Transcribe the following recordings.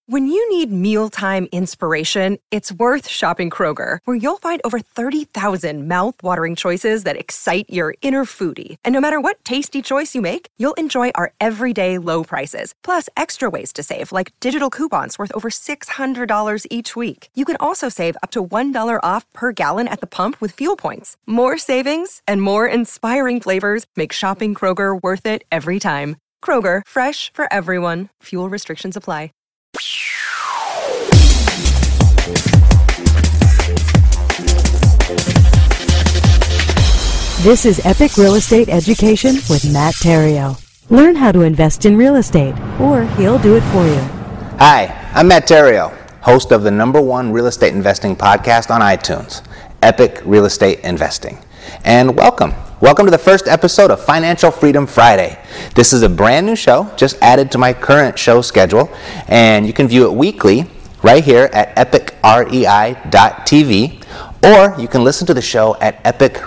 When you need mealtime inspiration, it's worth shopping Kroger, where you'll find over 30,000 mouth-watering choices that excite your inner foodie. And no matter what tasty choice you make, you'll enjoy our everyday low prices, plus extra ways to save, like digital coupons worth over $600 each week. You can also save up to $1 off per gallon at the pump with fuel points. More savings and more inspiring flavors make shopping Kroger worth it every time. Kroger, fresh for everyone. Fuel restrictions apply. This is Epic Real Estate Education with Matt Theriault. Learn how to invest in real estate, or he'll do it for you. Hi, I'm Matt Theriault, host of the #1 real estate investing podcast on iTunes, Epic Real Estate Investing. And welcome to the first episode of Financial Freedom Friday. This is a brand new show, just added to my current show schedule, and you can view it weekly right here at epicrei.tv, or you can listen to the show at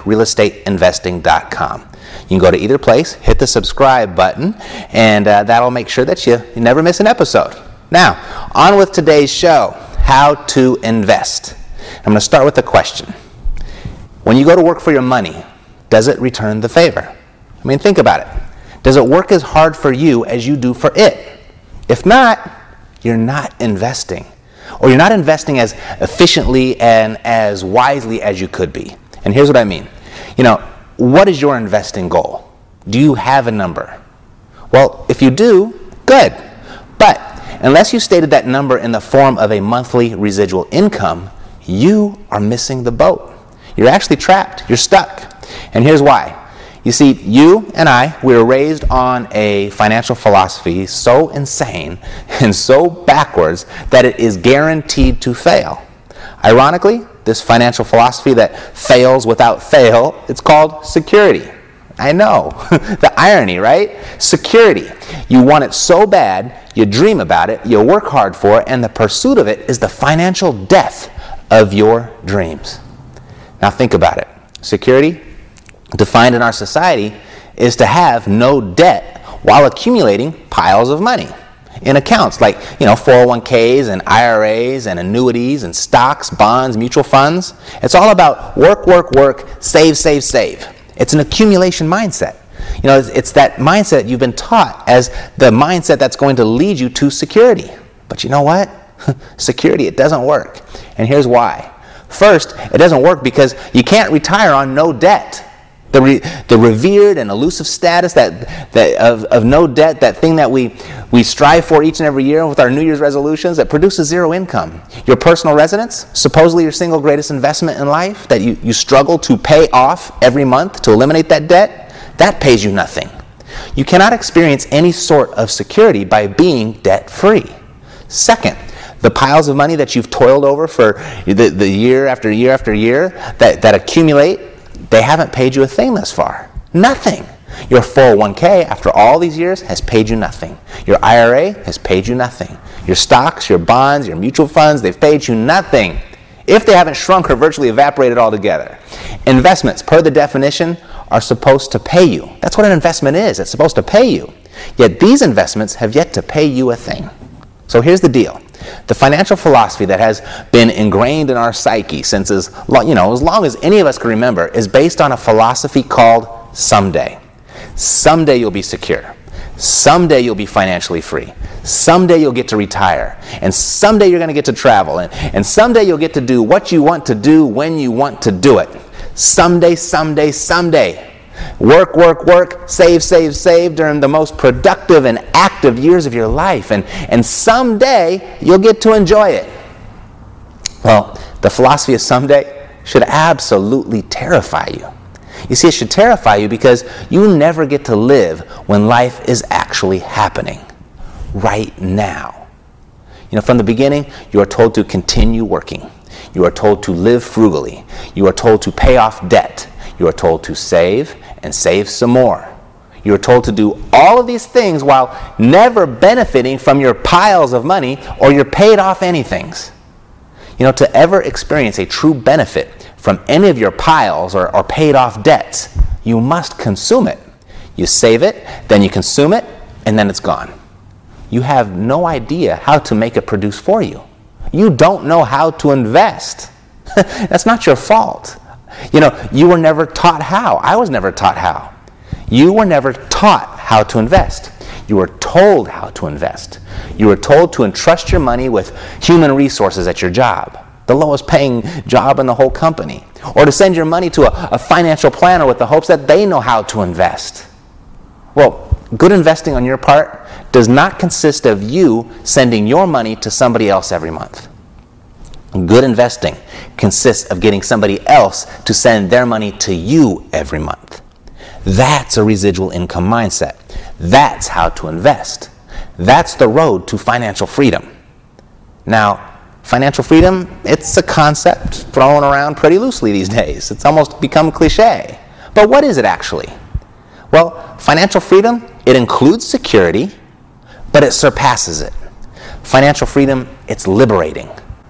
epicrealestateinvesting.com. You can go to either place, hit the subscribe button, and that'll make sure that you never miss an episode. Now, on with today's show, how to invest. I'm going to start with a question. When you go to work for your money, does it return the favor? I mean, think about it. Does it work as hard for you as you do for it? If not, you're not investing. Or you're not investing as efficiently and as wisely as you could be. And here's what I mean. What is your investing goal? Do you have a number? Well, if you do, good. But unless you stated that number in the form of a monthly residual income, you are missing the boat. You're actually trapped. You're stuck. And here's why. You see, you and I, we were raised on a financial philosophy so insane and so backwards that it is guaranteed to fail. Ironically, this financial philosophy that fails without fail, it's called security. I know. The irony, right? Security. You want it so bad, you dream about it, you work hard for it, and the pursuit of it is the financial death of your dreams. Now think about it. Security, defined in our society, is to have no debt while accumulating piles of money in accounts like 401ks and IRAs and annuities and stocks, bonds, mutual funds. It's all about work, save. It's an accumulation mindset. It's that mindset you've been taught as the mindset that's going to lead you to security. But you know what? Security, it doesn't work. And here's why. First, it doesn't work because you can't retire on no debt. The revered and elusive status of no debt, that thing that we strive for each and every year with our New Year's resolutions, that produces zero income. Your personal residence, supposedly your single greatest investment in life, that you struggle to pay off every month to eliminate that debt, that pays you nothing. You cannot experience any sort of security by being debt-free. Second, the piles of money that you've toiled over for the year after year after year that accumulate, they haven't paid you a thing thus far. Nothing. Your 401k, after all these years, has paid you nothing. Your IRA has paid you nothing. Your stocks, your bonds, your mutual funds, they've paid you nothing, if they haven't shrunk or virtually evaporated altogether. Investments, per the definition, are supposed to pay you. That's what an investment is. It's supposed to pay you. Yet these investments have yet to pay you a thing. So here's the deal. The financial philosophy that has been ingrained in our psyche since as long as any of us can remember is based on a philosophy called someday. Someday you'll be secure. Someday you'll be financially free. Someday you'll get to retire. And someday you're going to get to travel. And someday you'll get to do what you want to do when you want to do it. Someday. Work, save during the most productive and active years of your life. And someday you'll get to enjoy it. Well, the philosophy of someday should absolutely terrify you. You see, it should terrify you because you never get to live when life is actually happening. Right now. From the beginning, you are told to continue working. You are told to live frugally. You are told to pay off debt. You are told to save and save some more. You are told to do all of these things while never benefiting from your piles of money or your paid off anythings. To ever experience a true benefit from any of your piles or paid off debts, you must consume it. You save it, then you consume it, and then it's gone. you have no idea how to make it produce for you. You don't know how to invest. That's not your fault. You were never taught how. I was never taught how. You were never taught how to invest. You were told how to invest. You were told to entrust your money with human resources at your job, the lowest paying job in the whole company, or to send your money to a financial planner with the hopes that they know how to invest. Well, good investing on your part does not consist of you sending your money to somebody else every month. Good investing consists of getting somebody else to send their money to you every month. That's a residual income mindset. That's how to invest. That's the road to financial freedom. Now, financial freedom, it's a concept thrown around pretty loosely these days. It's almost become cliche. But what is it actually? Well, financial freedom, it includes security, but it surpasses it. Financial freedom, it's liberating.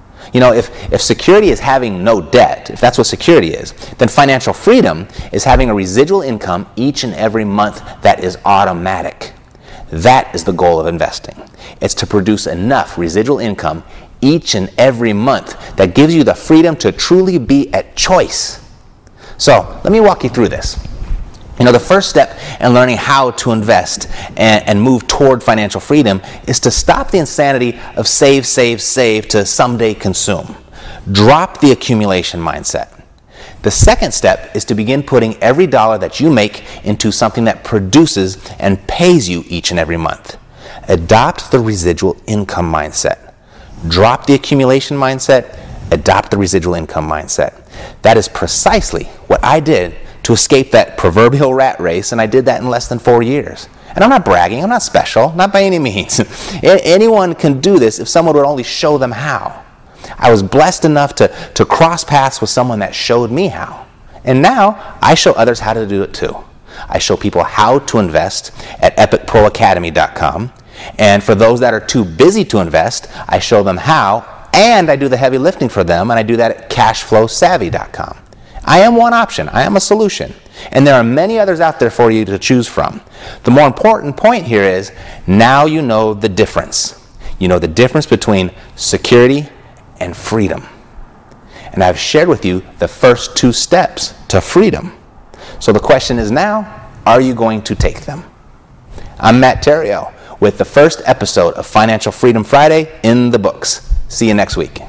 If security is having no debt, if that's what security is, then financial freedom is having a residual income each and every month that is automatic. That is the goal of investing. It's to produce enough residual income each and every month that gives you the freedom to truly be at choice. So, let me walk you through this. The first step in learning how to invest and move toward financial freedom is to stop the insanity of save to someday consume. Drop the accumulation mindset. The second step is to begin putting every dollar that you make into something that produces and pays you each and every month. Adopt the residual income mindset. Drop the accumulation mindset. Adopt the residual income mindset. That is precisely what I did to escape that proverbial rat race, and I did that in less than 4 years. And I'm not bragging, I'm not special, not by any means. Anyone can do this if someone would only show them how. I was blessed enough to cross paths with someone that showed me how. And now, I show others how to do it too. I show people how to invest at epicproacademy.com. And for those that are too busy to invest, I show them how, and I do the heavy lifting for them, and I do that at cashflowsavvy.com. I am one option. I am a solution. And there are many others out there for you to choose from. The more important point here is, now you know the difference. You know the difference between security and freedom. And I've shared with you the first 2 steps to freedom. So the question is now, are you going to take them? I'm Matt Theriault with the first episode of Financial Freedom Friday in the books. See you next week.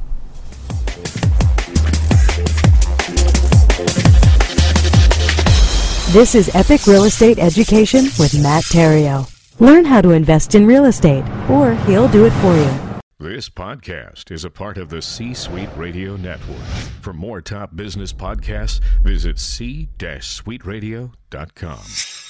This is Epic Real Estate Education with Matt Theriault. Learn how to invest in real estate, or he'll do it for you. This podcast is a part of the C-Suite Radio Network. For more top business podcasts, visit c-suiteradio.com.